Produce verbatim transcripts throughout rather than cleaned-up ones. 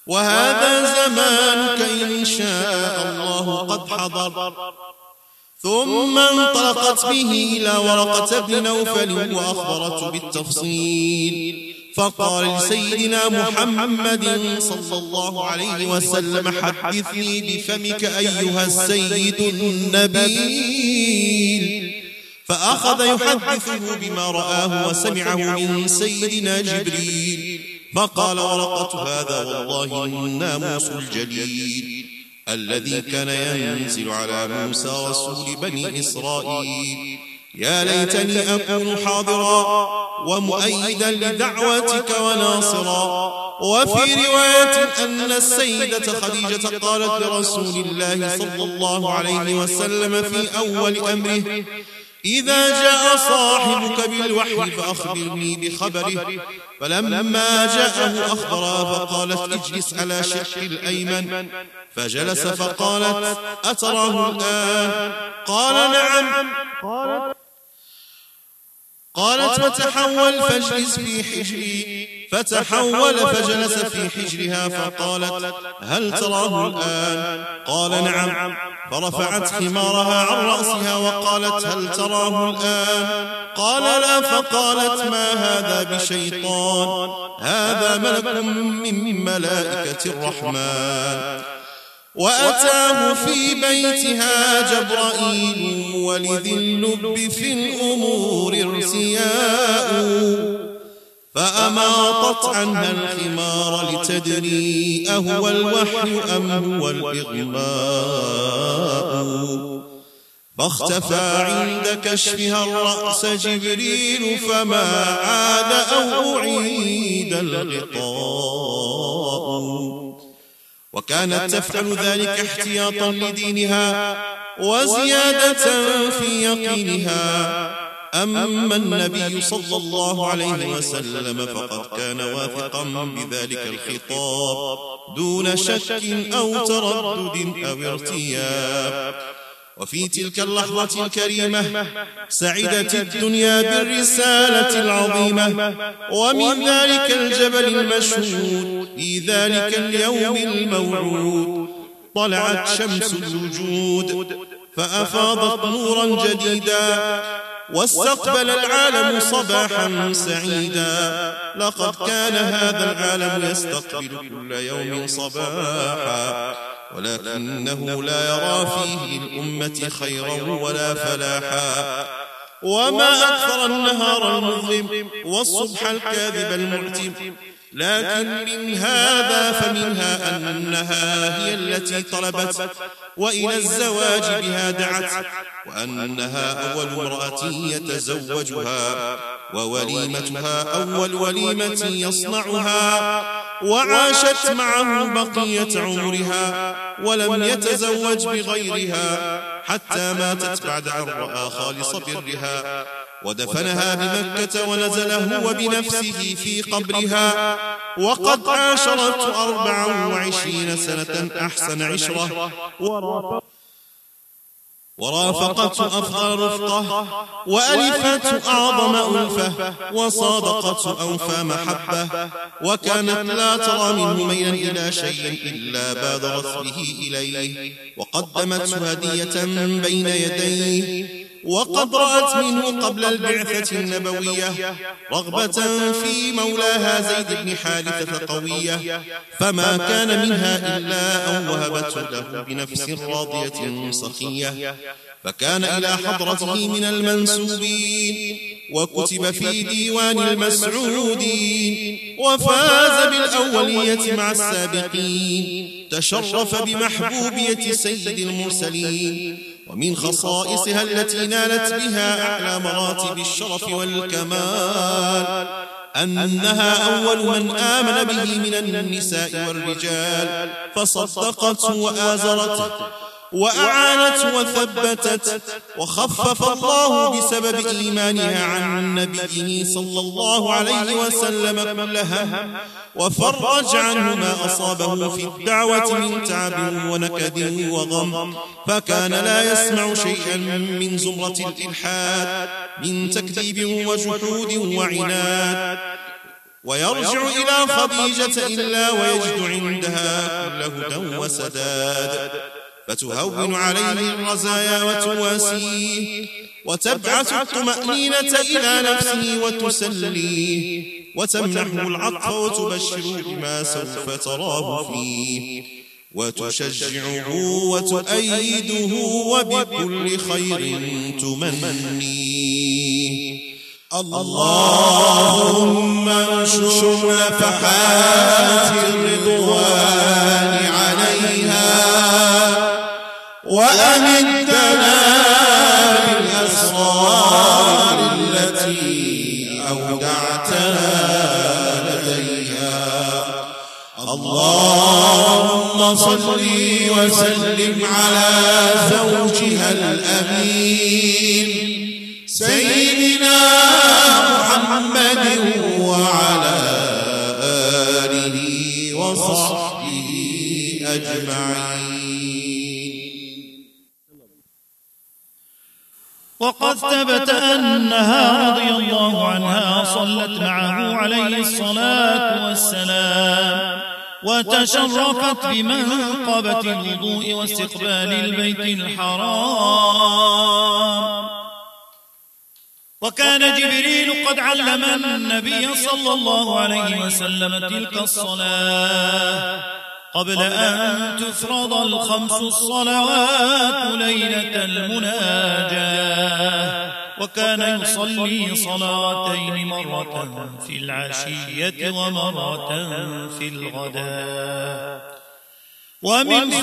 وهذا زمانك إن شاء الله قد حضر. ثم انطلقت به إلى ورقة بن نوفل وأخبرته بالتفصيل، فقال لسيدنا محمد صلى الله عليه وسلم: حدثني بفمك أيها السيد النبيل. فأخذ يحدثه بما رآه وسمعه من سيدنا جبريل، فقال ورقة: هذا والله الناموس الجليل الذي كان ينزل على موسى رسول بني إسرائيل. يا ليتني أكون حاضرا ومؤيدا لدعوتك وناصرا. وفي رواية أن السيدة خديجة قالت لرسول الله صلى الله عليه وسلم في أول أمره: إذا جاء صاحبك بالوحي فأخبرني بخبره. فلما جاءه أخبره فقالت: اجلس على شق الأيمن. فجلس فقالت: أتراه الآن؟ قال: نعم. قالت: فتحول فاجلس في حجري. فتحول فجلس في حجرها فقالت: هل تراه الآن؟ قال: نعم. فرفعت خمارها عن رأسها وقالت: هل تراه الآن؟ قال: لا. فقالت: ما هذا بشيطان، هذا ملك من ملائكة الرحمن. وأتاه في بيتها جبرائيل ولذي اللب في الأمور ارتياء. فأماطت عنها الخمار لتدري أهو الوحي أم هو الإغماء. فاختفى عند كشفها الرأس جبريل فما عاد أو أعيد الغطاء. وكانت تفعل ذلك احتياطا لدينها وزيادة في يقينها. أما النبي صلى الله عليه وسلم فقد كان واثقا بذلك الخطاب دون شك أو تردد أو ارتياب. وفي تلك اللحظة الكريمة سعدت الدنيا بالرسالة العظيمة، ومن ذلك الجبل المشهود في ذلك اليوم الموعود طلعت شمس الوجود فأفاضت نورا جديدا، واستقبل العالم صباحا سعيدا. لقد كان هذا العالم يستقبل كل يوم صباحا، ولكنه لا يرى فيه للأمة خيرا ولا فلاحا. وما أكثر النهار المظلم والصبح الكاذب المعتم. لكن من هذا فمنها أنها هي التي طلبت وإلى الزواج بها دعت، وأنها أول امرأة يتزوجها، ووليمتها أول وليمة يصنعها، وعاشت معه بقية عمرها ولم يتزوج بغيرها حتى ماتت بعد أن رأى خالص برها، ودفنها بمكة ونزل هو بنفسه في قبرها، وقد عاشرت أربعا وعشرين سنة أحسن عشرة، ورافقته أفضل رفقة، وألفته أعظم ألفة، وصادقته أوفى محبة، وكانت لا ترى منه ميلا إلى شيء إلا بادرت به إليه، وقدمته هدية بين يديه. وقد رأت منه قبل البعثة النبوية رغبة في مولاها زيد بن حارثة قوية، فما كان منها إلا أن وهبته له بنفس راضية سخية، فكان إلى حضرته من المنسوبين، وكتب في ديوان المسعودين، وفاز بالأولية مع السابقين، تشرف بمحبوبية سيد المرسلين. ومن خصائصها التي نالت بها أعلى مراتب الشرف والكمال أنها أول من آمن به من النساء والرجال، فصدقته وآزرته وأعانته وثبتت، وخفف الله بسبب إيمانها عن نبيه صلى الله عليه وسلم كل هم، وفرج عنه ما أصابه في الدعوة من تعب ونكد وغم، فكان لا يسمع شيئا من زمرة الإلحاد من تكذيب وجحود وعناد، ويرجع إلى خديجة إلا ويجد عندها كل هدى وسداد، فتهون عليه الرزايا وتواسيه، وتبعث الطمأنينة إلى نفسه وتسليه، وتمنحه العطف وتبشره بما سوف تراه فيه، وتشجعه وتؤيده وبكل خير تمنيه. اللهم انشر نفحات الرضوان عليها، وأمدنا بالأسرار التي أودعتها لديها. اللهم صل وسلم على زوجها الأمين سيدنا محمد وعلى آله وصحبه أجمعين. وقد ثبت أنها رضي الله عنها صلت معه عليه الصلاة والسلام، وتشرفت بمنقبة الوضوء واستقبال البيت الحرام. وكان جبريل قد علم النبي صلى الله عليه وسلم تلك الصلاة قبل أن تفرض الخمس الصلوات ليلة المناجاة، وكان يصلي صلاتين مرة في العشية ومرة في الغداء. ومن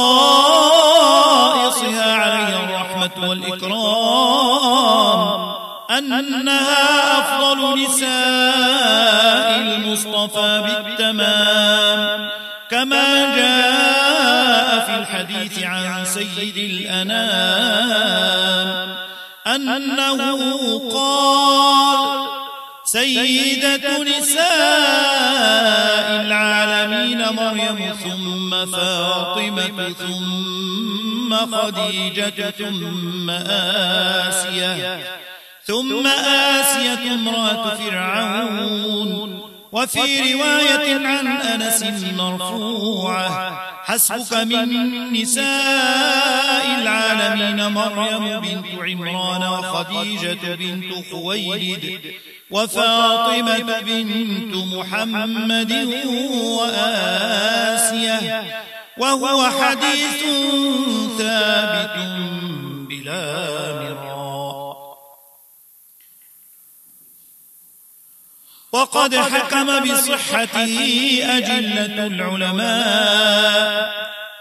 خصائصها عليه الرحمة والإكرام أنها أفضل نساء المصطفى بالتمام، كما جاء في الحديث عن سيد الأنام أنه قال: سيدة نساء العالمين مريم، ثم فاطمة، ثم خديجة، ثم آسية، ثم آسية امرأة فرعون. وفي رواية عن أنس مرفوعة: حسبك من نساء العالمين مريم بنت عمران، وخديجة بنت خويلد، وفاطمة بنت محمد، وآسية. وهو حديث ثابت بلا مراء. وقد حكم بصحته أجلة العلماء.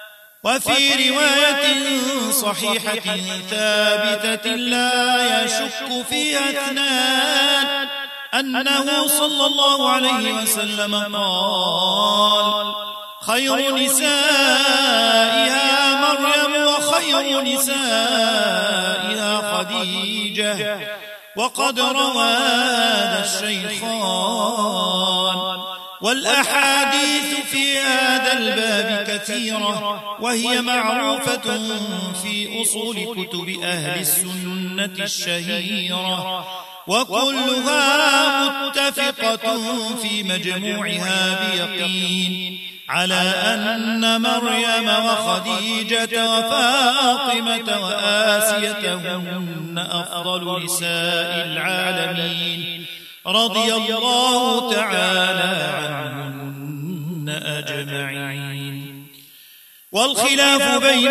وفي رواية صحيحة ثابتة لا يشك فيها اثنان أنه صلى الله عليه وسلم قال: خير نسائها مريم، وخير نسائها خديجة. وقد روى هذا الشيخان. والأحاديث في هذا الباب كثيرة، وهي معروفة في أصول كتب أهل السنة الشهيرة، وكلها متفقة في مجموعها بيقين على أن مريم وخديجة وفاطمة وآسية هن أفضل نساء العالمين رضي الله تعالى عنهن أجمعين. والخلاف بين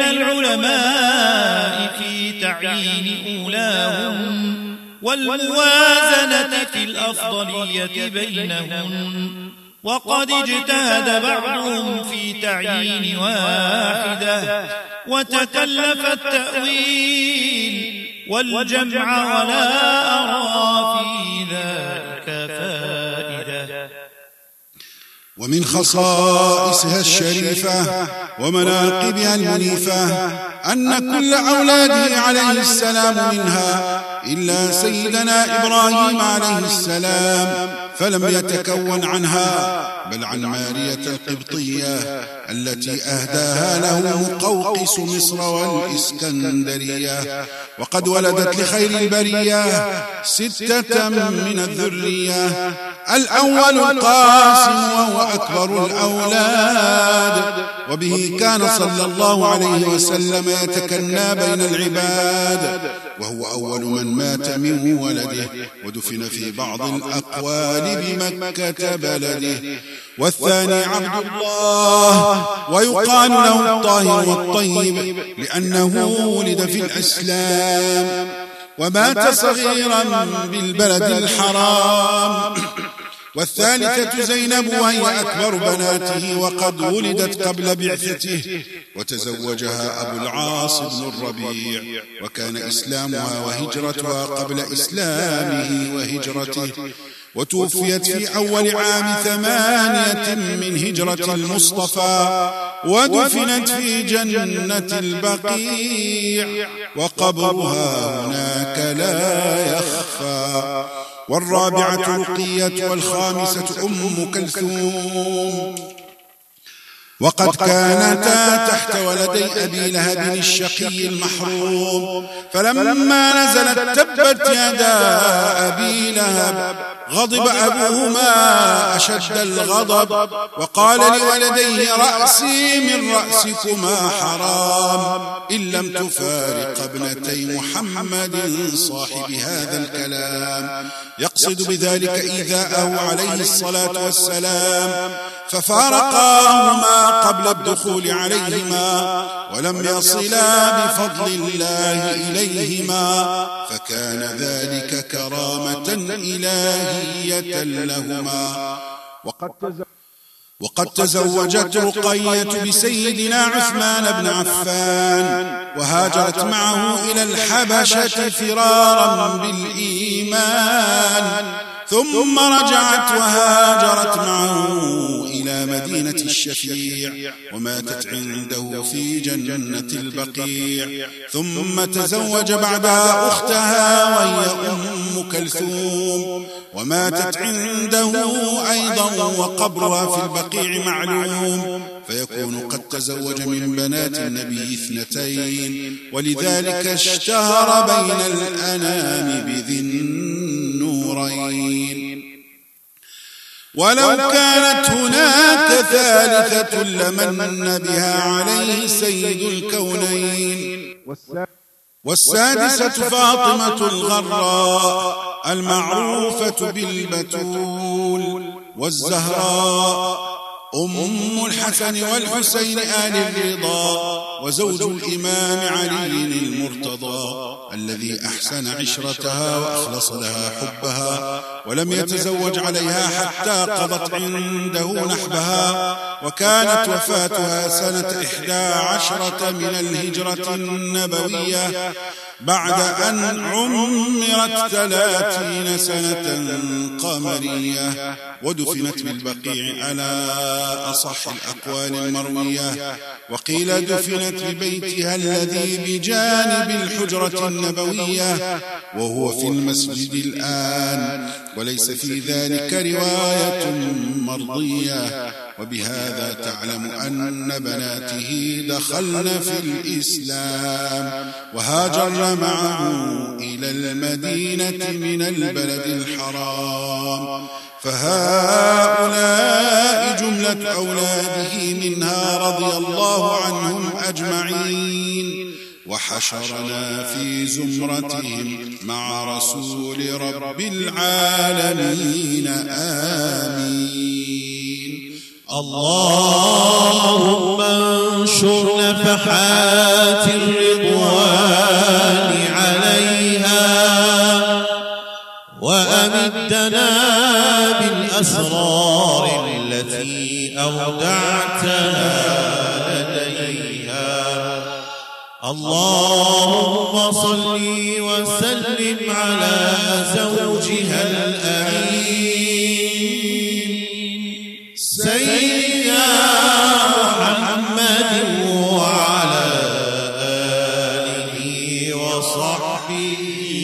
العلماء في تعيين أولاهم والموازنة في الأفضلية بينهن، وقد اجتهد بعضهم في تعيين واحدة وتكلف التأويل والجمع، ولا أرى في ذلك فائدة. ومن خصائصها الشريفة ومناقبها المنيفة أن كل أولاده عليه السلام منها إلا سيدنا إبراهيم عليه السلام فلم يتكون عنها، بل عن مارية القبطية التي أهداها له مقوقس مصر والإسكندرية. وقد ولدت لخير البرية ستة من الذرية: الأول القاسم وهو أكبر الأولاد، وبه كان صلى الله عليه وسلم يتكنى بين العباد، وهو أول من مات من ولده، ودفن في بعض الأقوال بمكة بلده. والثاني عبد الله، ويقال له الطاهر والطيب لأنه ولد في الإسلام ومات صغيرا بالبلد الحرام. والثالثة زينب، وهي أكبر بناته وقد ولدت قبل بعثته، وتزوجها أبو العاص بن الربيع، وكان إسلامها وهجرتها قبل إسلامه وهجرته، وتوفيت في أول عام ثمانية من هجرة المصطفى، ودفنت في جنة البقيع، وقبرها هناك لا يخفى. والرابعة رقية، والخامسة أم كلثوم. وقد كانتا تحت ولدي أبي لهب الشقي المحروم، فلما نزلت تبت يدا أبي لهب غضب أبوهما أشد الغضب، وقال لولديه رأسي من رأسكما حرام إن لم تفارق ابنتي محمد صاحب هذا الكلام، يقصد بذلك إيذاءه عليه الصلاة والسلام، ففارقاهما قبل الدخول عليهما، ولم يصلا بفضل الله إليهما، فكان ذلك كرامة إلهية لهما. وقد تزوجت رقية بسيدنا عثمان بن عفان، وهاجرت معه إلى الحبشة فرارا بالإيمان، ثم رجعت وهاجرت معه إلى مدينة الشفيع، وماتت عنده في جنة البقيع، ثم تزوج بعدها أختها وهي أم كلثوم، وماتت عنده أيضا، وقبرها في البقيع معلوم، فيكون قد تزوج من بنات النبي اثنتين، ولذلك اشتهر بين الأنام بذي النورين. ولو كانت هناك ثالثة لمن بها عليه سيد الكونين. والسادسة فاطمة الغراء المعروفة بالبتول، والزهراء أم الحسن والحسين آل الرضا، وزوج الإمام علي المرتضى الذي أحسن عشرتها وأخلص لها حبها، ولم يتزوج عليها حتى قضت عنده نحبها، وكانت وفاتها سنة إحدى عشرة من الهجرة النبوية بعد أن عمرت ثلاثين سنة قمرية، ودفنت بالبقيع على أصح الأقوال المروية، وقيل دفنت ببيتها الذي بجانب الحجرة النبوية وهو في المسجد الآن، وليس في ذلك رواية مرضية. وبهذا تعلم أن بناته دخلن في الإسلام، وهاجرن معه إلى المدينة من البلد الحرام، فهؤلاء جملة أولاده منها رضي الله عنهم أجمعين، وحشرنا في زمرتهم مع رسول رب العالمين آمين. اللهم انشر نفحات الرضوان عليها، وأمدنا بالأسرار التي أودعتنا لديها. اللهم صل وسلم على زوجها الأمين سيدنا محمد وعلى آله وصحبه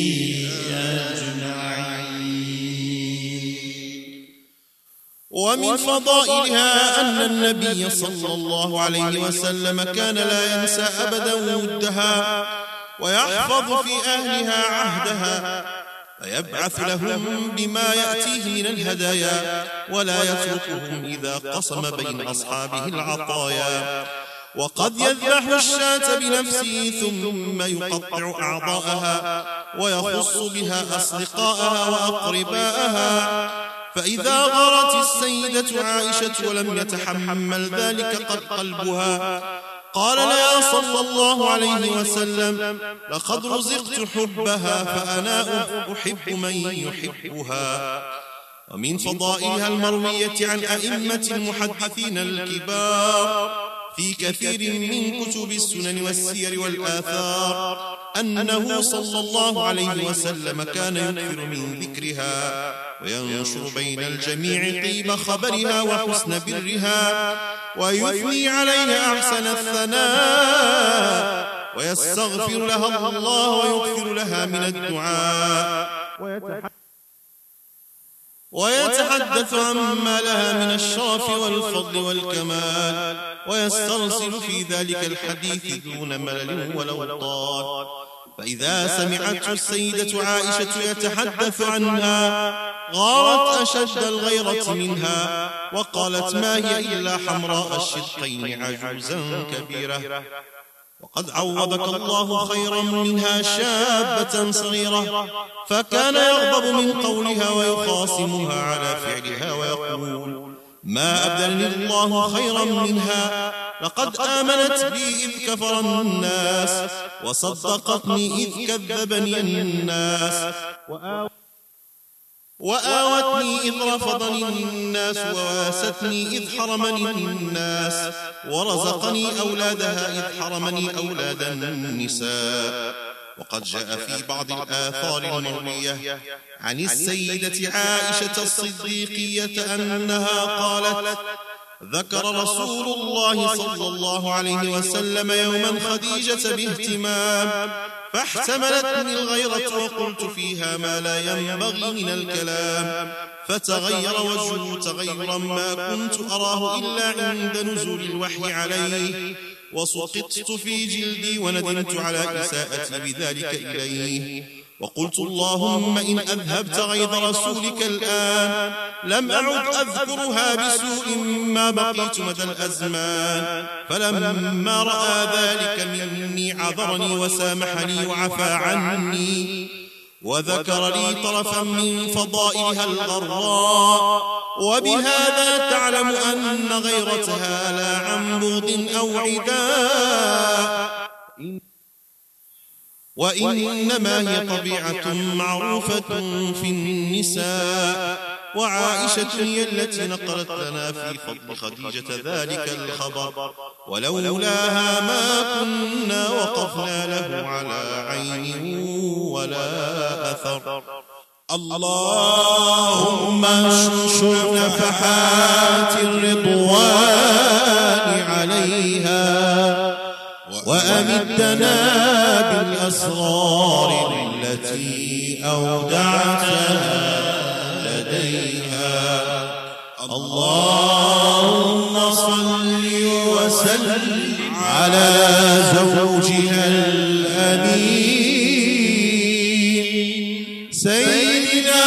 أجمعين. ومن فضائلها أن النبي صلى الله عليه وسلم كان لا ينسى أبدا ودها، ويحفظ في أهلها عهدها، فيبعث لهم بما يأتيه من الهدايا ولا يتركهم إذا قسم بين أصحابه العطايا. وقد يذبح الشاة بنفسه ثم يقطع أعضاءها ويخص بها أصدقاءها وأقرباءها، فإذا غارت السيدة عائشة ولم يتحمل ذلك قلبها قال لها صلى الله عليه وسلم: لقد رزقت حبها فأنا أحب من يحبها. ومن فضائلها المروية عن أئمة المحدثين الكبار في كثير من كتب السنن والسير والآثار أنه صلى الله عليه وسلم كان يكثر من ذكرها وينشر بين الجميع طيب خبرها وحسن برها ويثني عليها أحسن الثناء ويستغفر لها الله ويكثر لها من الدعاء ويتحدث عما لها من الشرف والفضل والكمال ويسترسل في ذلك الحديث دون ملل ولوطان. فإذا سمعته السيدة عائشة يتحدث عنها غارت أشد الغيرة منها وقالت: ما هي إلا حمراء الشدقين عجوزا كبيرة. وقد عوضك الله خيرا منها شابة صغيرة، فكان يغضب من قولها ويخاصمها على فعلها ويقول: ما أبدلني الله خيرا منها، لقد آمنت بي إذ كفر الناس وصدقتني إذ كذبني الناس وآوتني إذ رفضني الناس وواستني إذ حرمني الناس ورزقني أولادها إذ حرمني أولاد النساء. وقد جاء في بعض الآثار المروية عن السيدة عائشة الصديقية أنها قالت: ذكر رسول الله صلى الله عليه وسلم يوما خديجة باهتمام فاحتملتني الغيرة وقلت فيها ما لا ينبغي من الكلام، فتغير وجهه تغيرا ما كنت أراه إلا عند نزول الوحي عليه، وسقطت في جلدي وندمت على إساءتي بذلك إليه، وقلت: اللهم إن أذهبت غيظ رسولك الآن لم أعد أذكرها بسوء ما بقيت مدى الأزمان. فلما رأى ذلك مني عذرني وسامحني وعفى عني وذكر لي طرفا من فضائلها الغراء، وبهذا تعلم أن غيرتها لا عن بغض أو عداء، وإنما هي طبيعة معروفة في النساء. وعائشة هي التي نقلت لنا في فضل خديجة ذلك الخبر، ولولاها ما كنا وقفنا له على عين ولا أثر. اللهم انشر نفحات الرضوان عليها وأمدنا بالأسرار التي أودعتها لديها. اللهم صل وسلم على زوجها الأمين سيدنا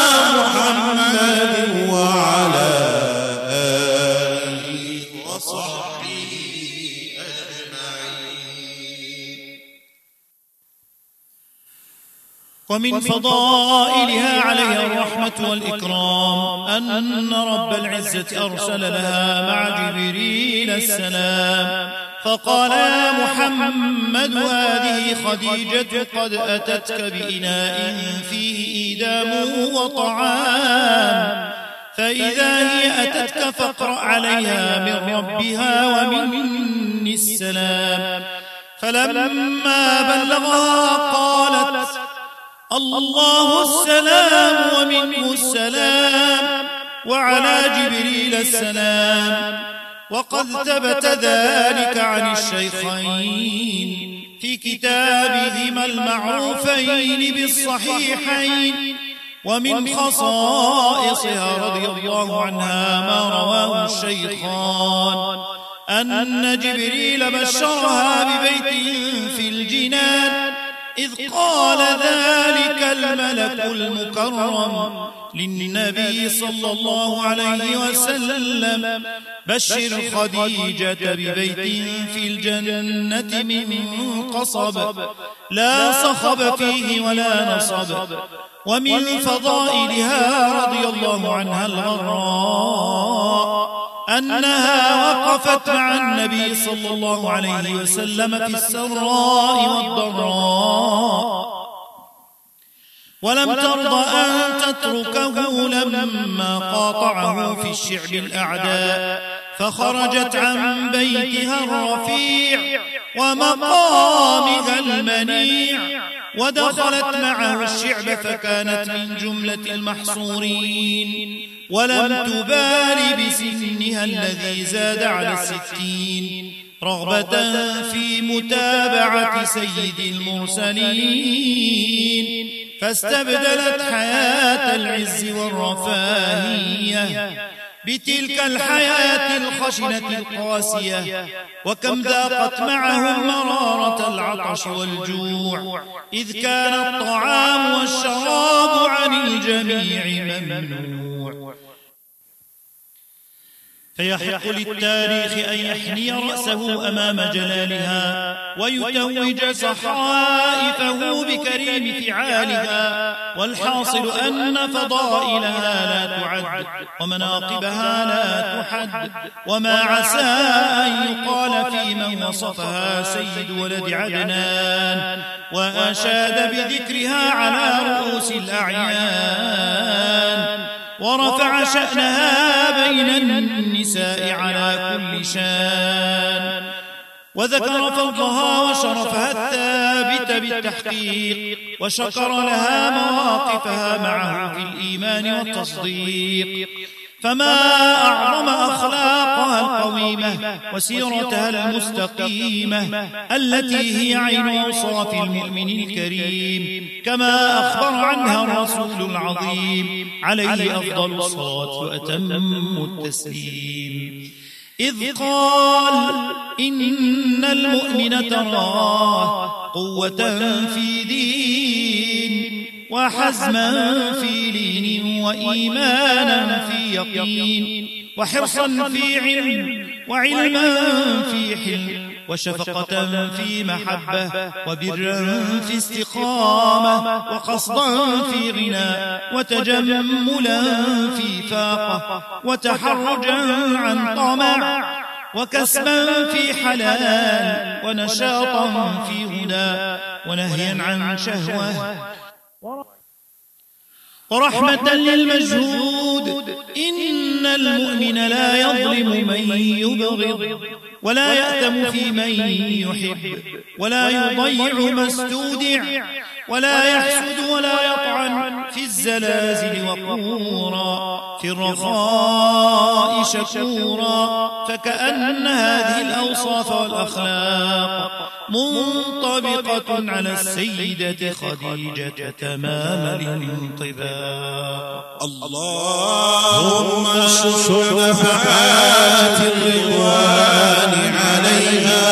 محمد وعلى آله وصحبه أجمعين. ومن فضائلها عليها الرحمة والإكرام أن رب العزة أرسل لها مع جبريل السلام فقال: يا محمد هذه خديجة قد أتتك بإناء فيه إيدام وطعام، فإذا هي أتتك فاقرأ عليها من ربها ومني السلام. فلما بلغها قالت: الله السلام ومنه السلام وعلى جبريل السلام. وقد ثبت ذلك عن الشيخين في كتابهما المعروفين بالصحيحين. ومن خصائصها رضي الله عنها ما رواه الشيخان أن جبريل بشرها ببيت في الجنان إذ قال ذلك الملك المكرم للنبي صلى الله عليه وسلم بشر خديجة ببيت في الجنة من قصب لا صخب فيه ولا نصب. ومن فضائلها رضي الله عنها الغراء أنها وقفت مع النبي صلى الله عليه وسلم في السراء والضراء ولم ترضى أن تتركه لما قاطعه في الشعب الأعداء، فخرجت عن بيتها الرفيع ومقامها المنيع ودخلت معه الشعب، فكانت من جملة المحصورين، ولم تبال بسنها الذي زاد على الستين، رغبة في متابعة سيد المرسلين، فاستبدلت حياة العز والرفاهية بتلك الحياة الخشنة القاسية. وكم ذاقت معه مرارة العطش والجوع، إذ كان الطعام والشراب عن الجميع ممنوع. فيحق للتاريخ أن يحني رأسه أمام جلالها ويتوج صحائفه بكريم فعالها، والحاصل أن فضائلها لا تعد ومناقبها لا تحد، وما عسى أن يقال في من وصفها سيد ولد عدنان وأشاد بذكرها على رؤوس الأعيان، ورفع شأنها بين النساء على كل شان، وذكر فضلها وشرفها الثابت بالتحقيق، وشكر لها مواقفها معه في الإيمان والتصديق. فما أعظم أخلاقها القويمة وسيرتها المستقيمة التي هي عين أوصاف المؤمن الكريم، كما أخبر عنها الرسول العظيم عليه أفضل الصلاة وأتم التسليم، إذ قال إن المؤمن تراه قوة في دين وحزما في لين وإيمانا في يقين وحرصا في علم وعلما في حلم وشفقة في محبة وبرا في استقامة وقصدا في غنى وتجملا في فاقة وتحرجا عن طمع وكسبا في حلال ونشاطا في هدى ونهيا عن شهوة ورحمة للمجهود. إن المؤمن لا يظلم من يبغض ولا يأتم في من يحب ولا يضيع ما استودع ولا يحسد ولا يطعن في الزلازل وقورا في الرخاء شكورا. فكأن هذه الأوصاف والأخلاق منطبقة على السيدة خديجة تمام الانطباق. اللهم اشكر نفحات الرضوان عليها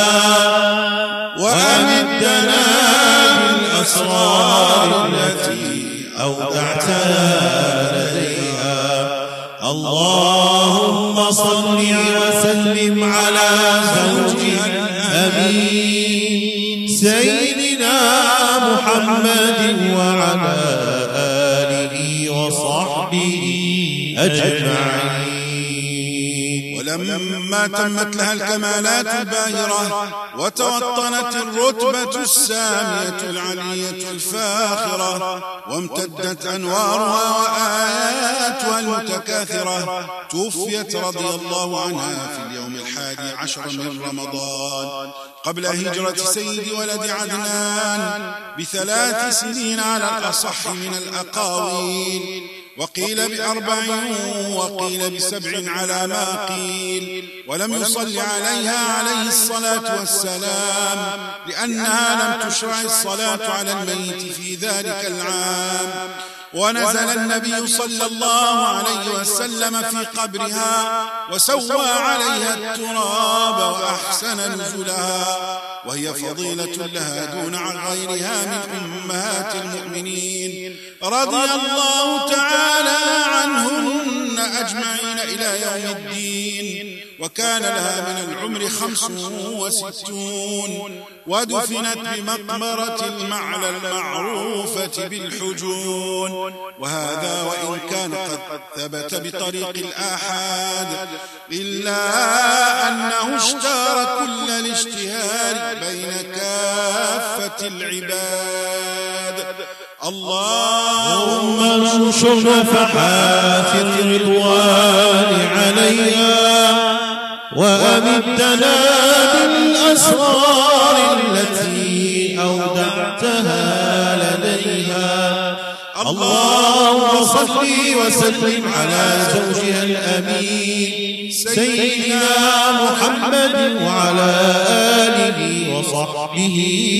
وأمدنا بالأسرار التي أودعتها لديها. اللهم صل وسلم على زوجها الأمين سيدنا محمد وعلى آله وصحبه أجمعين. ولما تمت لها الكمالات الباهرة وتوطنت الرتبة السامية العلية الفاخرة وامتدت أنوارها وآياتها المتكاثرة، توفيت رضي الله عنها في اليوم الحادي عشر من رمضان قبل هجرة سيد ولد عدنان بثلاث سنين على الأصح من الأقاويل، وقيل بأربع وقيل بسبع على ما قيل. ولم يصل عليها عليه الصلاة والسلام لأنها لم تشرع الصلاة على الميت في ذلك العام، ونزل النبي صلى الله عليه وسلم في قبرها وسوى عليها التراب وأحسن نزلها وهي فضيلة لها دون غيرها من أمهات المؤمنين رضي الله تعالى عنهن أجمعين إلى يوم الدين. وكان لها من العمر خمس وستون، ودفنت بمقبرة المعلى المعروفة بالحجون. وهذا وإن كان قد ثبت بطريق الآحاد، إلا أنه اشتهر كل الاشتهار بين كافة العباد. اللهم انشر نفحات الرضوان عليها، وأمدنا بالأسرار التي أودعتها لديها. اللهم صل وسلم على زوجها الأمين سيدنا محمد وعلى آله وصحبه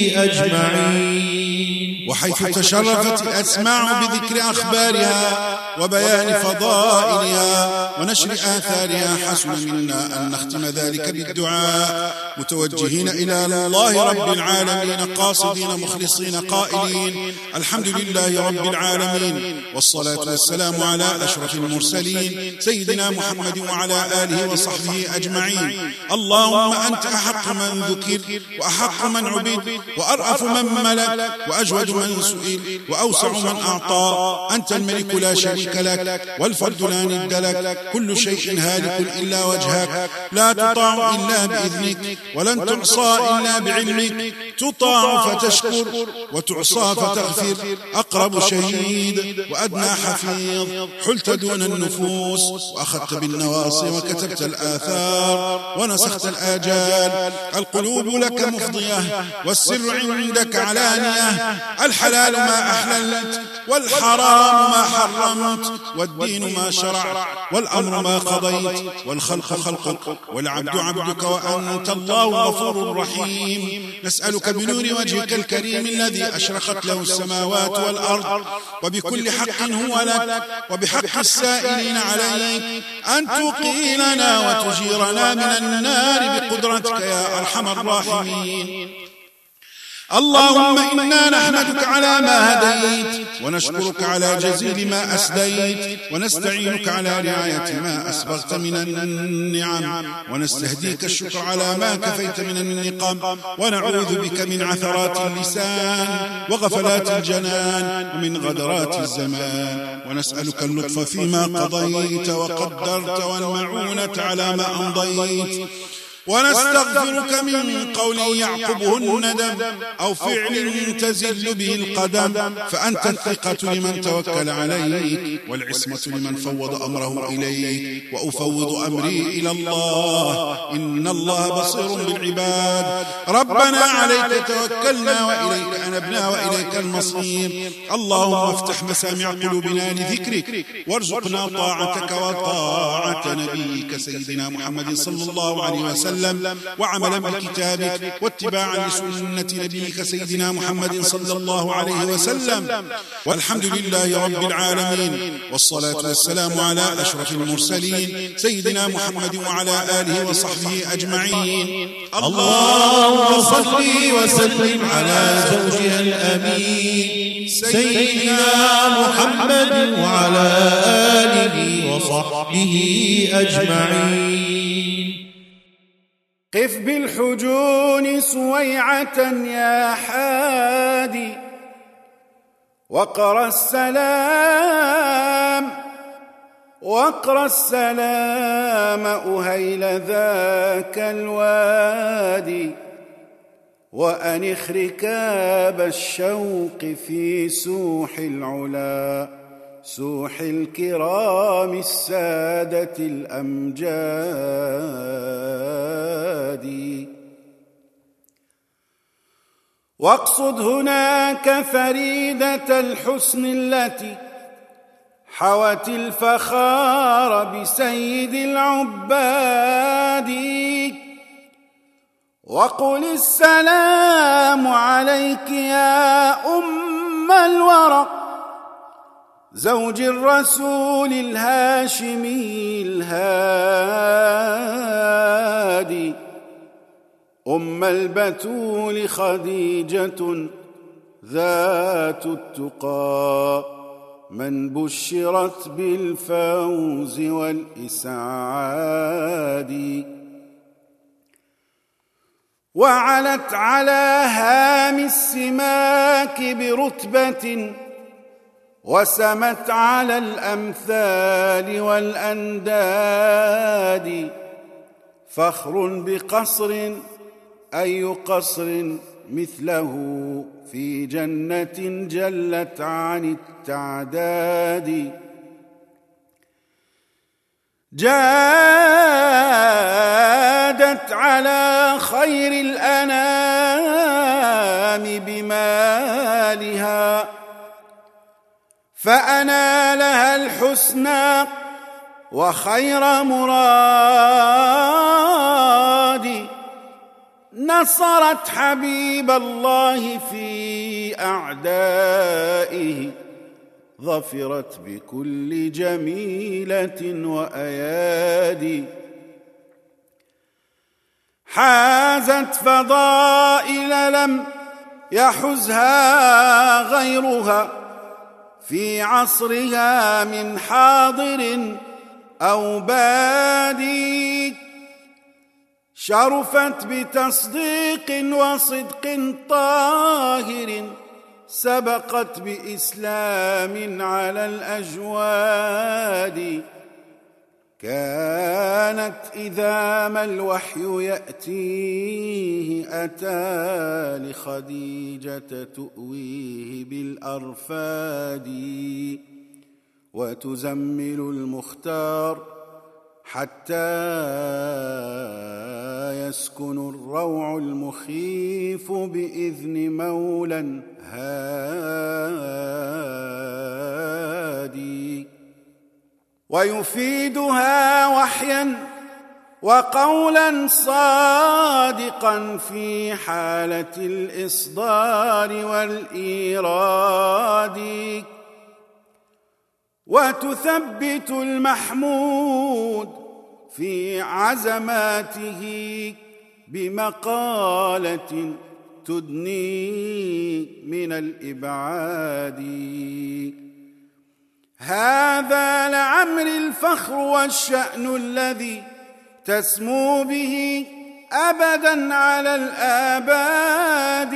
أجمعين. وحيث تشرفت الأسماع بذكر أخبارها وبيان فضائلها ونشر آثارها، حسن منا أن نختم ذلك بالدعاء متوجهين إلى الله رب العالمين قاصدين مخلصين قائلين: الحمد لله رب العالمين، والصلاة والسلام على أشرف المرسلين سيدنا محمد وعلى آله وصحبه أجمعين. اللهم أنت أحق من ذكر، وأحق من عبد، وأرأف من ملك، وأجود من سئل، وأوسع من أعطى. أنت الملك لا شريك لك، والفرد لا ند لك، كل شيء هالك إلا وجهك، لا تطاع إلا بإذنك، ولن تعصى إلا بعلمك، تطاع فتشكر، وتعصى فتغفر. أقرب شهيد وأدنى حفيظ، حلت دون النفوس، وأخذت بالنواصي، وكتبت الآثار، ونسخت الآجال. القلوب لك مفضية، والسر عندك علانية. الحلال ما أحللت، والحرام ما حرمت، والدين ما شرعت، والأمر ما قضيت، والخلق خلقك، والعبد عبدك، وأنت الله غفور رحيم. نسألك بنور وجهك الكريم الذي أشرقت له السماوات والأرض، وبكل حق هو لك، وبحق السائلين عليك، أن تقيلنا وتجيرنا من النار بقدرتك يا أرحم الراحمين. اللهم إنا نحمدك على ما هديت، ونشكرك على جزيل ما أسديت، ونستعينك على رعاية ما أسبغت من النعم، ونستهديك الشكر على ما كفيت من النقم، ونعوذ بك من عثرات اللسان، وغفلات الجنان، ومن غدرات الزمان. ونسألك اللطف فيما قضيت وقدرت، والمعونة على ما أمضيت. ونستغفرك من قول يعقبه الندم، أو فعل تزل به القدم، فأنت الثقة لمن توكل عليك، والعصمة لمن فوض أمره إليك. وأفوض أمري إلى الله، إن الله بصير بالعباد. ربنا عليك توكلنا، وإليك أنبنا، وإليك المصير. اللهم افتح مسامع قلوبنا لذكرك، وارزقنا طاعتك وطاعة نبيك سيدنا محمد صلى الله عليه وسلم، وعملا بكتابك، واتباعا لسنة نبيك سيدنا محمد صلى الله عليه وسلم. والحمد لله رب العالمين، والصلاة والسلام على أشرف المرسلين سيدنا محمد وعلى آله وصحبه أجمعين. اللهم صل وسلم على زوجها الأمين سيدنا محمد وعلى آله وصحبه أجمعين. قف بالحجون سويعة يا حادي، واقرأ السلام، واقرأ السلام أهيل ذاك الوادي، وأنخ ركاب الشوق في سوح العلا، سوح الكرام السادة الأمجاد. واقصد هناك فريدة الحسن التي حوت الفخار بسيد العباد، وقل السلام عليك يا أم الورى، زوج الرسول الهاشمي الهادي. أم البتول خديجة ذات التقى من بشرت بالفوز والإسعاد، وعلت على هام السماك برتبة وسمت على الأمثال والأنداد، فخر بقصر أي قصر مثله في جنة جلت عن التعداد، جادت على خير الأنام بمالها فأنالها الحسنى وخير مراد، نصرت حبيب الله في أعدائه ظفرت بكل جميلة وأيادي، حازت فضائل لم يحزها غيرها في عصرها من حاضر أو بادي، شرفت بتصديق وصدق طاهر سبقت بإسلام على الأجواد، كانت إذا ما الوحي يأتيه أتى لخديجة تؤويه بالأرفاد، وتزمل المختار حتى يسكن الروع المخيف بإذن مولى هادي، ويفيدها وحيا وقولا صادقا في حالة الإصدار والإيراد، وتثبت المحمود في عزماته بمقالة تدني من الإبعاد، هذا لعمر الفخر والشأن الذي تسمو به أبدا على الآباد،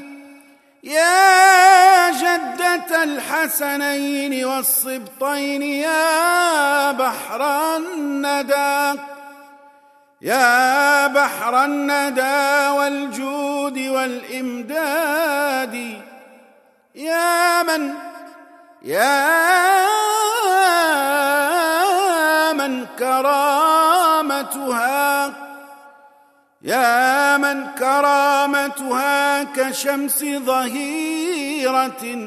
يا جدة الحسنين والصبطين يا بحر الندى، يا بحر الندى والجود والإمداد، يا من يا من كرامتها يا من كرامتها كشمس ظهيرة،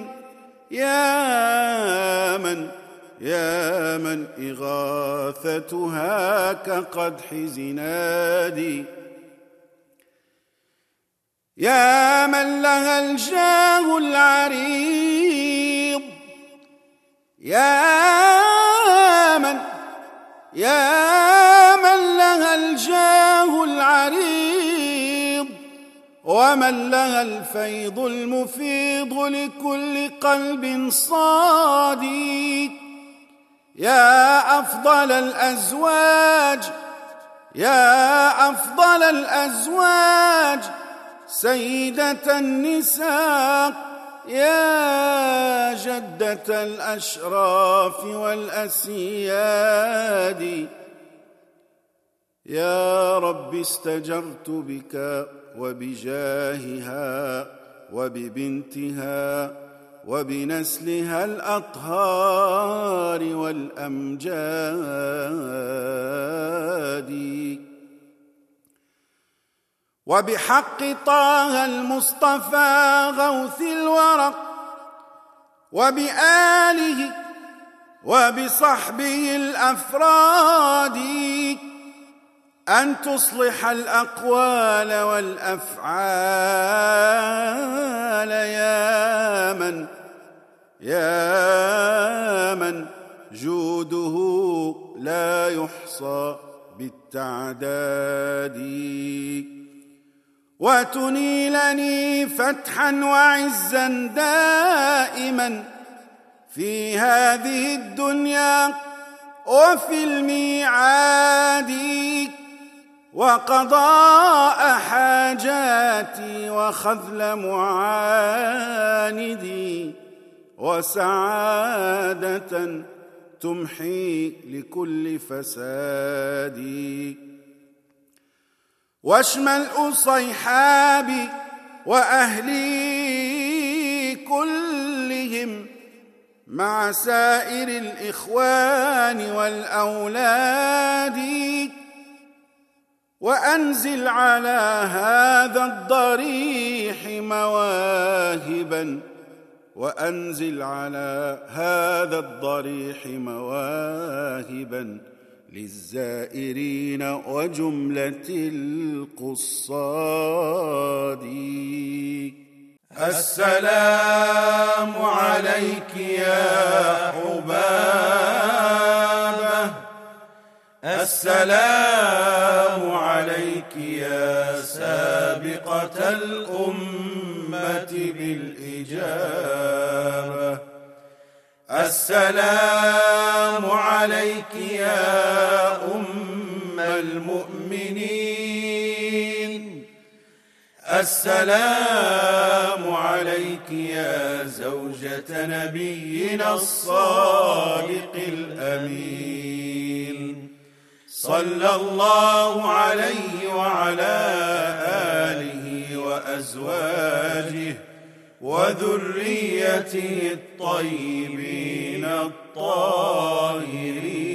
يا من يا من إغاثتها كقدح زناد، يا من لها الجاه العريض، يا من يا من لها الجاه العريض، ومن لها الفيض المفيض لكل قلب صادق، يا أفضل الأزواج يا أفضل الأزواج سيدة النساء، يا جدة الأشراف والأسياد، يا رب استجرت بك وبجاهها وببنتها وبنسلها الأطهار والأمجاد، وبحق طه المصطفى غوث الورى وبآله وبصحبه الأفراد، أن تصلح الأقوال والأفعال، يا من يا من جوده لا يحصى بالتعداد، وتنيلني فتحا وعزا دائما في هذه الدنيا وفي الميعاد، وقضاء حاجاتي وخذل معاندي، وسعادة تمحي لكل فسادي. واشمل صيحابي وأهلي كلهم مع سائر الإخوان والأولاد، وأنزل على هذا الضريح مواهبا وأنزل على هذا الضريح مواهبا للزائرين وجملة القصاد. السلام عليك يا حبابة، السلام عليك يا سابقة الأمة بالإجابة، السلام عليك يا أم المؤمنين، السلام عليك يا زوجة نبينا الصادق الأمين، صلى الله عليه وعلى آله وأزواجه وذريته الطيبين الطاهرين.